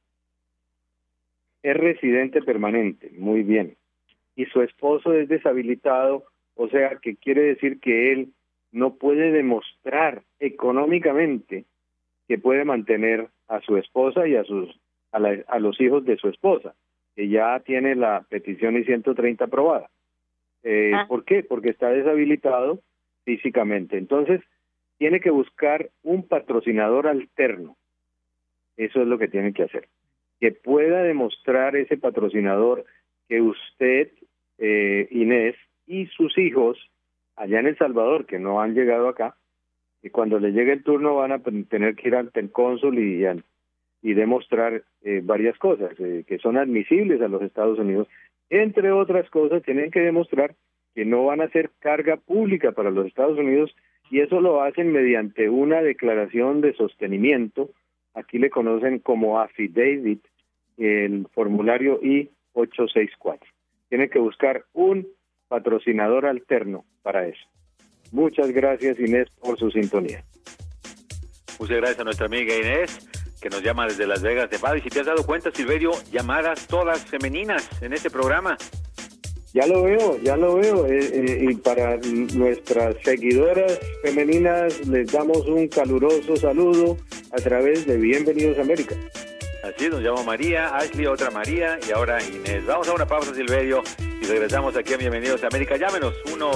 Es residente permanente, muy bien. Y su esposo es deshabilitado, o sea, que quiere decir que él no puede demostrar económicamente que puede mantener a su esposa y a los hijos de su esposa, que ya tiene la petición I-130 aprobada. ¿Por qué? Porque está deshabilitado físicamente. Entonces, tiene que buscar un patrocinador alterno. Eso es lo que tiene que hacer. Que pueda demostrar ese patrocinador que usted, Inés, y sus hijos, allá en El Salvador, que no han llegado acá, y cuando les llegue el turno van a tener que ir ante el cónsul y demostrar varias cosas que son admisibles a los Estados Unidos. Entre otras cosas, tienen que demostrar que no van a ser carga pública para los Estados Unidos, y eso lo hacen mediante una declaración de sostenimiento. Aquí le conocen como affidavit, el formulario I-864. Tienen que buscar un patrocinador alterno para eso. Muchas gracias, Inés, por su sintonía. Muchas gracias a nuestra amiga Inés, que nos llama desde Las Vegas, Nevada. Y si te has dado cuenta, Silverio, llamadas todas femeninas en este programa. Ya lo veo. Y para nuestras seguidoras femeninas les damos un caluroso saludo a través de Bienvenidos a América. Así es, nos llama María, Ashley, otra María y ahora Inés. Vamos a una pausa, Silverio, y regresamos aquí a Bienvenidos a América. Llámenos,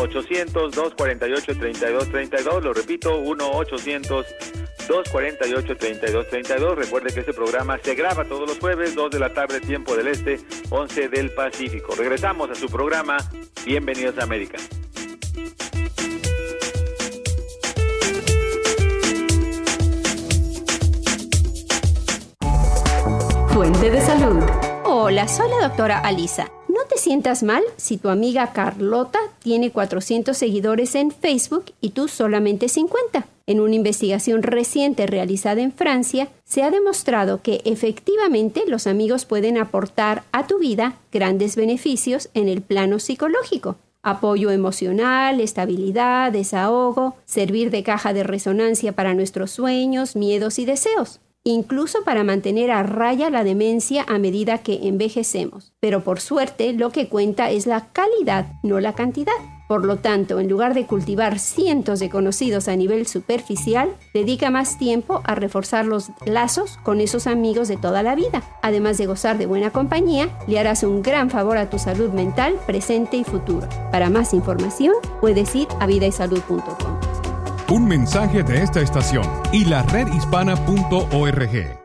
1-800-248-3232. Lo repito, 1-800-248-3232. Recuerde que este programa se graba todos los jueves, 2 de la tarde, tiempo del Este, 11 del Pacífico. Regresamos a su programa Bienvenidos a América. fuente de salud. Hola, soy la doctora Alisa. No te sientas mal si tu amiga Carlota tiene 400 seguidores en Facebook y tú solamente 50. En una investigación reciente realizada en Francia, se ha demostrado que efectivamente los amigos pueden aportar a tu vida grandes beneficios en el plano psicológico. Apoyo emocional, estabilidad, desahogo, servir de caja de resonancia para nuestros sueños, miedos y deseos. Incluso para mantener a raya la demencia a medida que envejecemos. Pero por suerte, lo que cuenta es la calidad, no la cantidad. Por lo tanto, en lugar de cultivar cientos de conocidos a nivel superficial, dedica más tiempo a reforzar los lazos con esos amigos de toda la vida. Además de gozar de buena compañía, le harás un gran favor a tu salud mental, presente y futuro. Para más información, puedes ir a vidaysalud.com. Un mensaje de esta estación y la redhispana.org.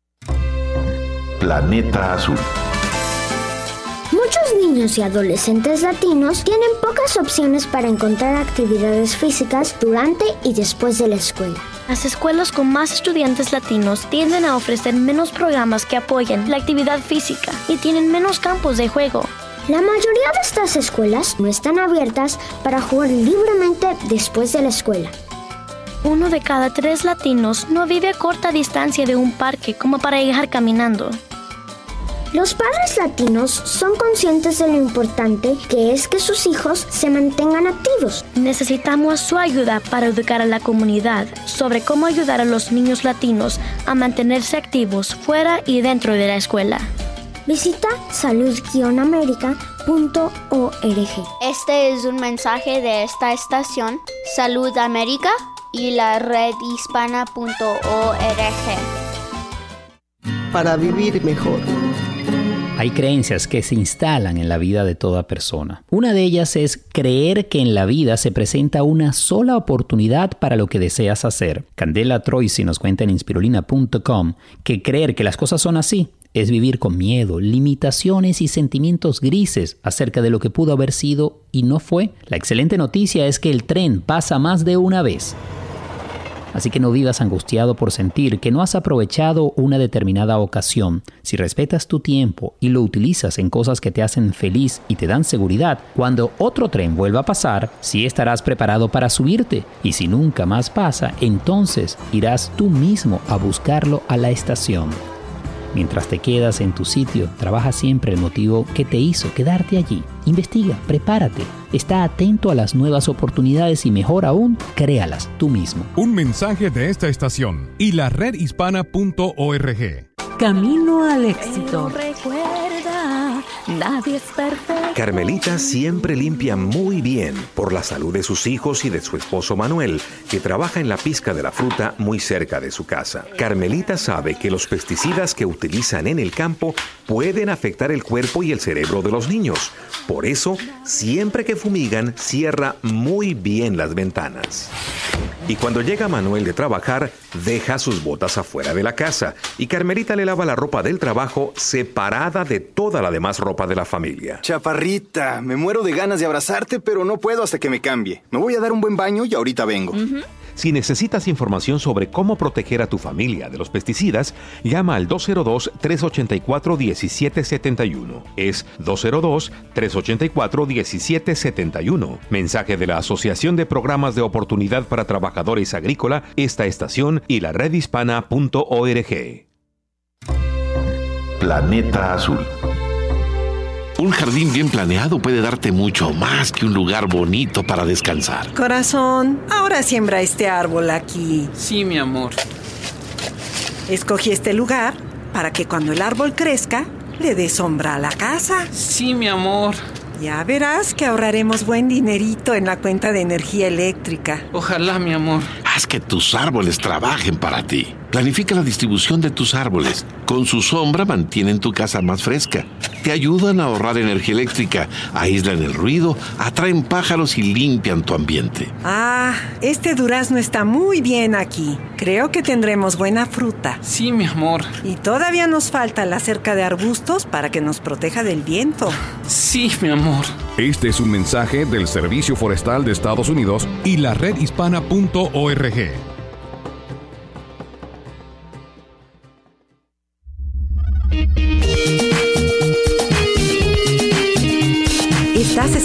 Planeta Azul. Muchos niños y adolescentes latinos tienen pocas opciones para encontrar actividades físicas durante y después de la escuela. Las escuelas con más estudiantes latinos tienden a ofrecer menos programas que apoyen la actividad física y tienen menos campos de juego. La mayoría de estas escuelas no están abiertas para jugar libremente después de la escuela. 1 de cada 3 latinos no vive a corta distancia de un parque como para llegar caminando. Los padres latinos son conscientes de lo importante que es que sus hijos se mantengan activos. Necesitamos su ayuda para educar a la comunidad sobre cómo ayudar a los niños latinos a mantenerse activos fuera y dentro de la escuela. Visita salud-america.org. Este es un mensaje de esta estación, Salud América y la redhispana.org. Para vivir mejor. Hay creencias que se instalan en la vida de toda persona. Una de ellas es creer que en la vida se presenta una sola oportunidad para lo que deseas hacer. Candela Troisi nos cuenta en Inspirulina.com que creer que las cosas son así es vivir con miedo, limitaciones y sentimientos grises acerca de lo que pudo haber sido y no fue. La excelente noticia es que el tren pasa más de una vez. Así que no vivas angustiado por sentir que no has aprovechado una determinada ocasión. Si respetas tu tiempo y lo utilizas en cosas que te hacen feliz y te dan seguridad, cuando otro tren vuelva a pasar, sí estarás preparado para subirte. Y si nunca más pasa, entonces irás tú mismo a buscarlo a la estación. Mientras te quedas en tu sitio, trabaja siempre el motivo que te hizo quedarte allí. Investiga, prepárate, está atento a las nuevas oportunidades y mejor aún, créalas tú mismo. Un mensaje de esta estación y la redhispana.org. Camino al éxito. Nadie es perfecto. Carmelita siempre limpia muy bien por la salud de sus hijos y de su esposo Manuel, que trabaja en la pizca de la fruta muy cerca de su casa. Carmelita sabe que los pesticidas que utilizan en el campo pueden afectar el cuerpo y el cerebro de los niños. Por eso, siempre que fumigan, cierra muy bien las ventanas. Y cuando llega Manuel de trabajar, deja sus botas afuera de la casa y Carmelita le lava la ropa del trabajo separada de toda la demás ropa de la familia. Chaparrita, me muero de ganas de abrazarte, pero no puedo hasta que me cambie. Me voy a dar un buen baño y ahorita vengo. Si necesitas información sobre cómo proteger a tu familia de los pesticidas, llama al 202-384-1771. Es 202-384-1771. Mensaje de la Asociación de Programas de Oportunidad para Trabajadores Agrícola, esta estación y la redhispana.org. Planeta Azul. Un jardín bien planeado puede darte mucho más que un lugar bonito para descansar. Corazón, ahora siembra este árbol aquí. Sí, mi amor. Escogí este lugar para que cuando el árbol crezca, le dé sombra a la casa. Sí, mi amor. Ya verás que ahorraremos buen dinerito en la cuenta de energía eléctrica. Ojalá, mi amor. Haz que tus árboles trabajen para ti. Planifica la distribución de tus árboles. Con su sombra mantienen tu casa más fresca. Te ayudan a ahorrar energía eléctrica, aíslan el ruido, atraen pájaros y limpian tu ambiente. Ah, este durazno está muy bien aquí. Creo que tendremos buena fruta. Sí, mi amor. Y todavía nos falta la cerca de arbustos para que nos proteja del viento. Sí, mi amor. Este es un mensaje del Servicio Forestal de Estados Unidos y la redhispana.org.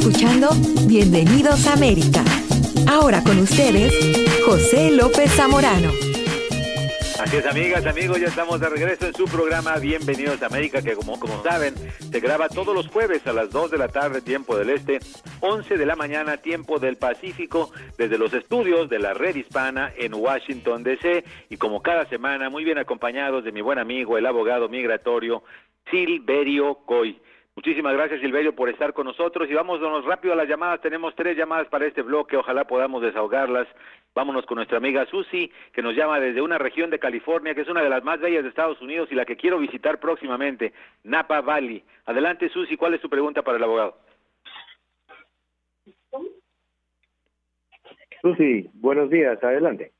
escuchando Bienvenidos a América. Ahora con ustedes, José López Zamorano. Así es, amigas, amigos, ya estamos de regreso en su programa Bienvenidos a América, que como saben, se graba todos los jueves a las 2 de la tarde, tiempo del este, 11 de la mañana, tiempo del Pacífico, desde los estudios de la Red Hispana en Washington, D.C., y como cada semana, muy bien acompañados de mi buen amigo, el abogado migratorio Silverio Coy. Muchísimas gracias, Silverio, por estar con nosotros, y vámonos rápido a las llamadas. Tenemos 3 llamadas para este bloque, ojalá podamos desahogarlas. Vámonos con nuestra amiga Susi, que nos llama desde una región de California, que es una de las más bellas de Estados Unidos y la que quiero visitar próximamente, Napa Valley. Adelante, Susi, ¿cuál es tu pregunta para el abogado? Susi, buenos días, adelante.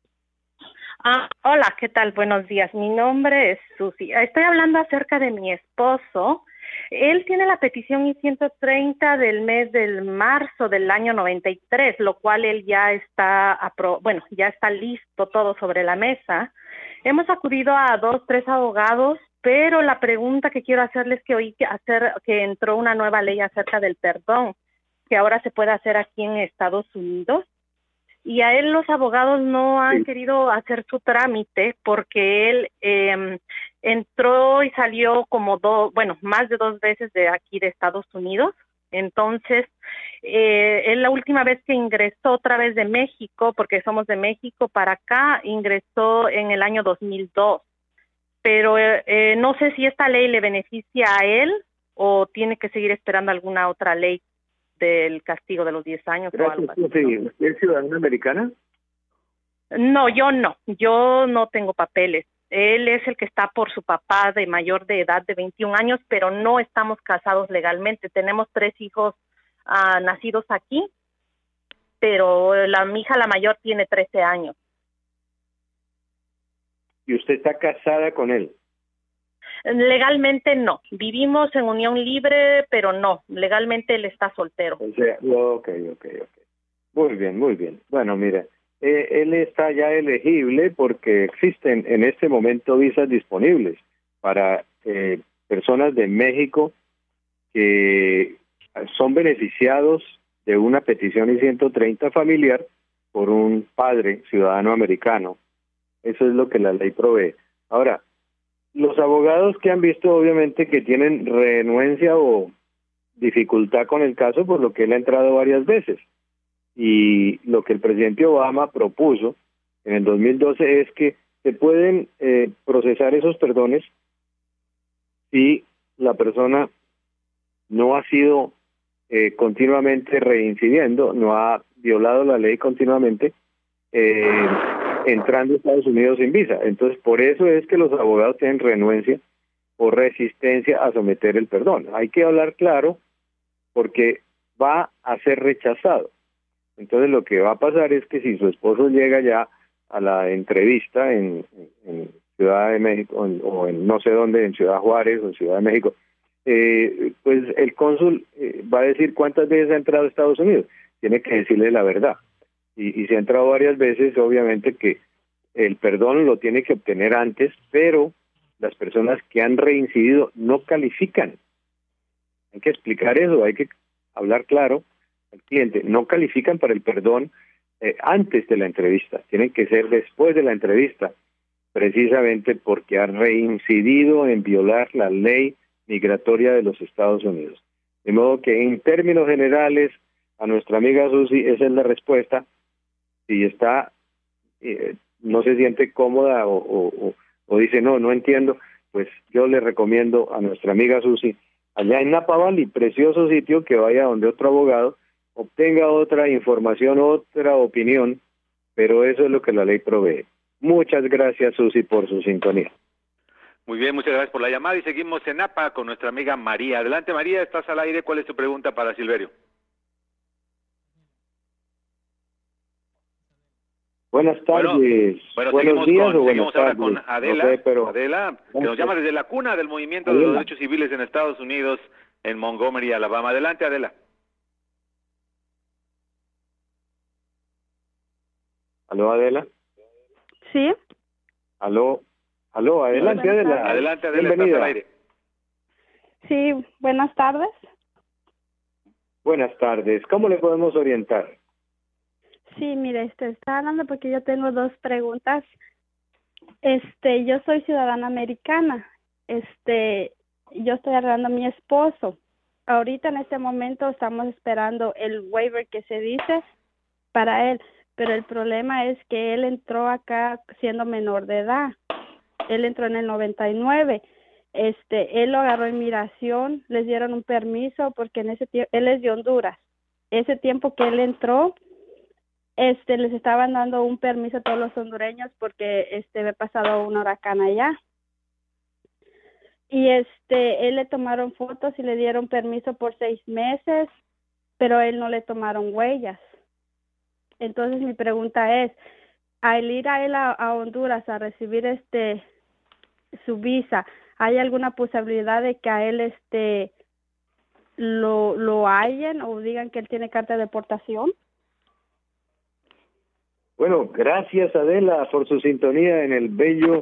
Hola, ¿qué tal? Buenos días. Mi nombre es Susi. Estoy hablando acerca de mi esposo. Él tiene la petición I-130 del mes de marzo del año 93, lo cual él ya está, ya está listo todo sobre la mesa. Hemos acudido a 2, 3 abogados, pero la pregunta que quiero hacerles que oí que entró una nueva ley acerca del perdón, que ahora se puede hacer aquí en Estados Unidos. Y a él los abogados no han querido hacer su trámite porque él entró y salió como más de 2 veces de aquí de Estados Unidos. Entonces, él la última vez que ingresó otra vez de México, porque somos de México para acá, ingresó en el año 2002. Pero no sé si esta ley le beneficia a él o tiene que seguir esperando alguna otra ley del castigo de los 10 años. Gracias, o algo así. sí. ¿Usted es ciudadana americana? No, yo no tengo papeles. Él es el que está por su papá de mayor de edad de 21 años, pero no estamos casados legalmente. Tenemos 3 hijos nacidos aquí, pero mi hija la mayor tiene 13 años. ¿Y usted está casada con él? Legalmente no. Vivimos en unión libre, pero no. Legalmente él está soltero. O sea, ok. Muy bien. Bueno, mira, él está ya elegible porque existen en este momento visas disponibles para personas de México que son beneficiados de una petición I-130 familiar por un padre ciudadano americano. Eso es lo que la ley provee. Ahora, los abogados que han visto obviamente que tienen renuencia o dificultad con el caso, por lo que él ha entrado varias veces. Y lo que el presidente Obama propuso en el 2012 es que se pueden procesar esos perdones si la persona no ha sido continuamente reincidiendo, no ha violado la ley continuamente, entrando a Estados Unidos sin visa. Entonces, por eso es que los abogados tienen renuencia o resistencia a someter el perdón. Hay que hablar claro porque va a ser rechazado. Entonces, lo que va a pasar es que si su esposo llega ya a la entrevista en Ciudad de México o en no sé dónde, en Ciudad Juárez o en Ciudad de México, pues el cónsul va a decir cuántas veces ha entrado a Estados Unidos. Tiene que decirle la verdad. Y si ha entrado varias veces, obviamente que el perdón lo tiene que obtener antes, pero las personas que han reincidido no califican. Hay que explicar eso, hay que hablar claro al cliente. No califican para el perdón antes de la entrevista, tienen que ser después de la entrevista, precisamente porque han reincidido en violar la ley migratoria de los Estados Unidos. De modo que en términos generales, a nuestra amiga Susi, esa es la respuesta. Si está, no se siente cómoda o dice no entiendo, pues yo le recomiendo a nuestra amiga Susi, allá en Napa Valley, precioso sitio, que vaya donde otro abogado, obtenga otra información, otra opinión, pero eso es lo que la ley provee. Muchas gracias, Susi, por su sintonía. Muy bien, muchas gracias por la llamada y seguimos en Napa con nuestra amiga María. Adelante, María, estás al aire. ¿Cuál es tu pregunta para Silverio? Buenas tardes. Bueno, buenos días o buenas seguimos ahora tardes. con Adela, No sé, pero... Adela, que nos llama desde la cuna del movimiento de los derechos civiles en Estados Unidos, en Montgomery, Alabama. Adelante, Adela. ¿Aló, Adela? Sí. ¿Aló, adelante, Adela. Adelante, Adela, bienvenida. estás al aire. Sí, buenas tardes. Buenas tardes. ¿Cómo le podemos orientar? Sí, mire, está hablando porque yo tengo 2 preguntas. Yo soy ciudadana americana. Yo estoy arreglando a mi esposo. Ahorita en este momento estamos esperando el waiver que se dice para él, pero el problema es que él entró acá siendo menor de edad. Él entró en el 99. Él lo agarró en migración, les dieron un permiso porque en ese tiempo, él es de Honduras. Ese tiempo que él entró, les estaban dando un permiso a todos los hondureños porque había pasado un huracán allá. Y él le tomaron fotos y le dieron permiso por 6 meses, pero a él no le tomaron huellas. Entonces mi pregunta es, al ir a él a Honduras a recibir su visa, ¿hay alguna posibilidad de que a él lo hallen o digan que él tiene carta de deportación? Bueno, gracias Adela por su sintonía en el bello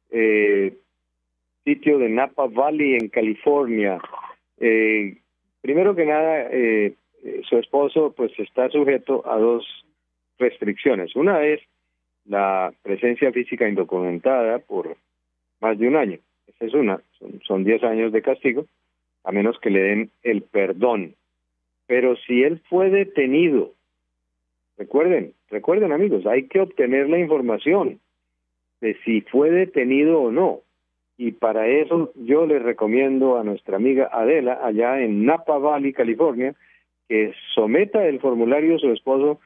sitio de Napa Valley en California. Primero que nada, su esposo pues está sujeto a 2 restricciones. Una es la presencia física indocumentada por más de 1 año. Esa es una. Son 10 años de castigo, a menos que le den el perdón. Pero si él fue detenido, recuerden amigos, hay que obtener la información de si fue detenido o no. Y para eso yo les recomiendo a nuestra amiga Adela, allá en Napa Valley, California, que someta el formulario a su esposo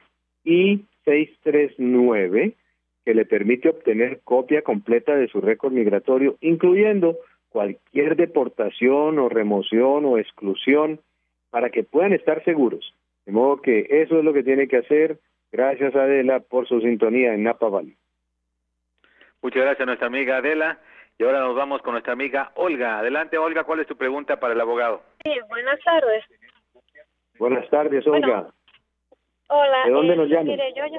I-639, que le permite obtener copia completa de su récord migratorio, incluyendo cualquier deportación o remoción o exclusión, para que puedan estar seguros. De modo que eso es lo que tiene que hacer. Gracias, Adela, por su sintonía en Napa Valley. Muchas gracias a nuestra amiga Adela. Y ahora nos vamos con nuestra amiga Olga. Adelante, Olga, ¿cuál es tu pregunta para el abogado? Sí, buenas tardes. Buenas tardes, Olga. Bueno, hola. ¿De dónde nos llaman? Mire, yo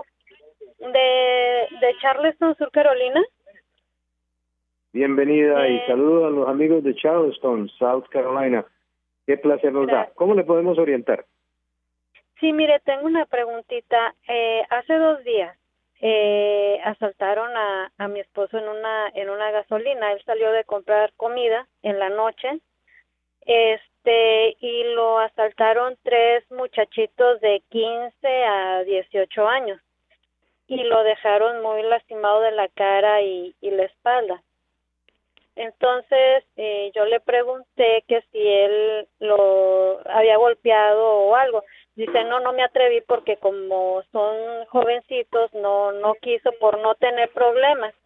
de Charleston, Sur Carolina. Bienvenida y saludos a los amigos de Charleston, South Carolina. Qué placer nos da. ¿Cómo le podemos orientar? Sí, mire, tengo una preguntita. Hace 2 días asaltaron a mi esposo en una gasolina. Él salió de comprar comida en la noche. Y lo asaltaron 3 muchachitos de 15 a 18 años. Y lo dejaron muy lastimado de la cara y la espalda. Entonces yo le pregunté que si él lo había golpeado o algo. Dice, no me atreví porque como son jovencitos no quiso por no tener problemas.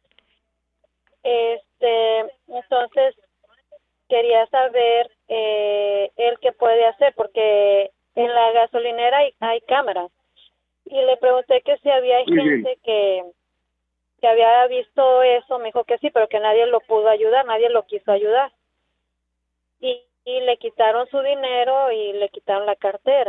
Entonces quería saber él qué puede hacer porque en la gasolinera hay cámaras. Y le pregunté que si había gente que había visto eso. Me dijo que sí, pero que nadie lo pudo ayudar, nadie lo quiso ayudar. Y le quitaron su dinero y le quitaron la cartera.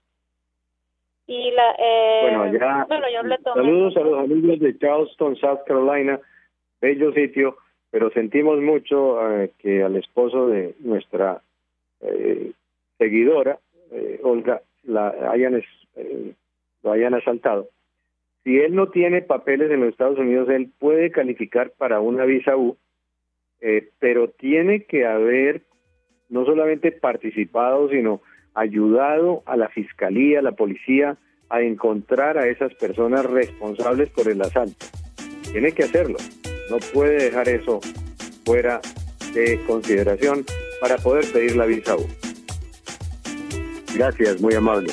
Y yo le tomé. Saludos a los amigos de Charleston, South Carolina, bello sitio, pero sentimos mucho que al esposo de nuestra seguidora, Olga, lo hayan asaltado. Si él no tiene papeles en los Estados Unidos, él puede calificar para una visa U, pero tiene que haber no solamente participado, sino ayudado a la fiscalía, a la policía, a encontrar a esas personas responsables por el asalto. Tiene que hacerlo. No puede dejar eso fuera de consideración para poder pedir la visa U. Gracias, muy amable.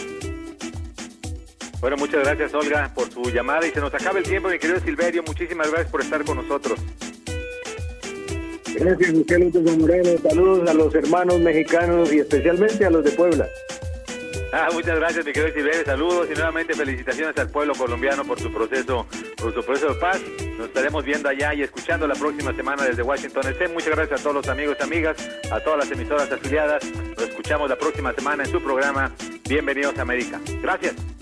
Bueno, muchas gracias, Olga, por su llamada. Y se nos acaba el tiempo, mi querido Silverio. Muchísimas gracias por estar con nosotros. Gracias, José López Zamorano. Saludos a los hermanos mexicanos y especialmente a los de Puebla. Muchas gracias, mi querido Silverio. Saludos y nuevamente felicitaciones al pueblo colombiano por su proceso de paz. Nos estaremos viendo allá y escuchando la próxima semana desde Washington DC. Muchas gracias a todos los amigos y amigas, a todas las emisoras afiliadas. Nos escuchamos la próxima semana en su programa Bienvenidos a América. Gracias.